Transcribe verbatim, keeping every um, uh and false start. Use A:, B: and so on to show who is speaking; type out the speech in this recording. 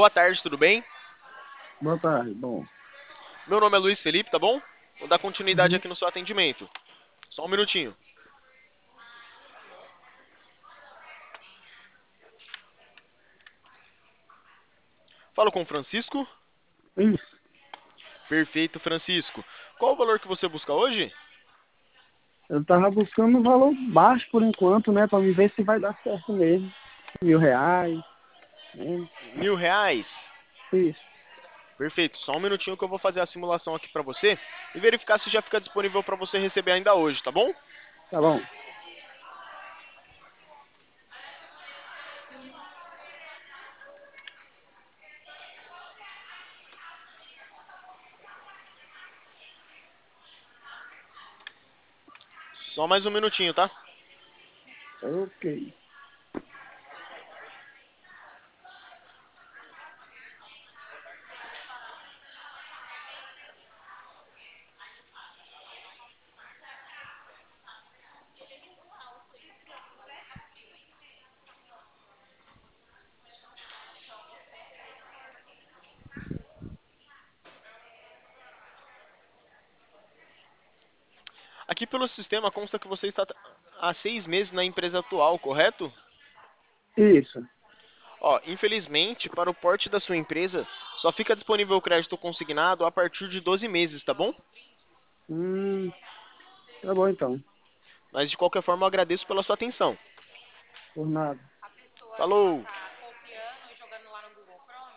A: Boa tarde, tudo bem?
B: Boa tarde. Bom.
A: Meu nome é Luiz Felipe, tá bom? Vou dar continuidade
B: Uhum.
A: aqui no seu atendimento. Só um minutinho. Falo com o Francisco.
B: Isso.
A: Perfeito, Francisco. Qual o valor que você busca hoje?
B: Eu tava buscando um valor baixo por enquanto, né? Pra me ver se vai dar certo mesmo. Mil reais, né?
A: Mil reais.
B: Isso.
A: Perfeito. Só um minutinho que eu vou fazer a simulação aqui pra você e verificar se já fica disponível pra você receber ainda hoje, tá bom?
B: Tá bom.
A: Só mais um minutinho, tá?
B: Ok.
A: Aqui pelo sistema consta que você está há seis meses na empresa atual, correto?
B: Isso.
A: Ó, infelizmente, para o porte da sua empresa, só fica disponível o crédito consignado a partir de doze meses, tá bom?
B: Hum, tá bom então.
A: Mas de qualquer forma, eu agradeço pela sua atenção.
B: Por nada.
A: Falou!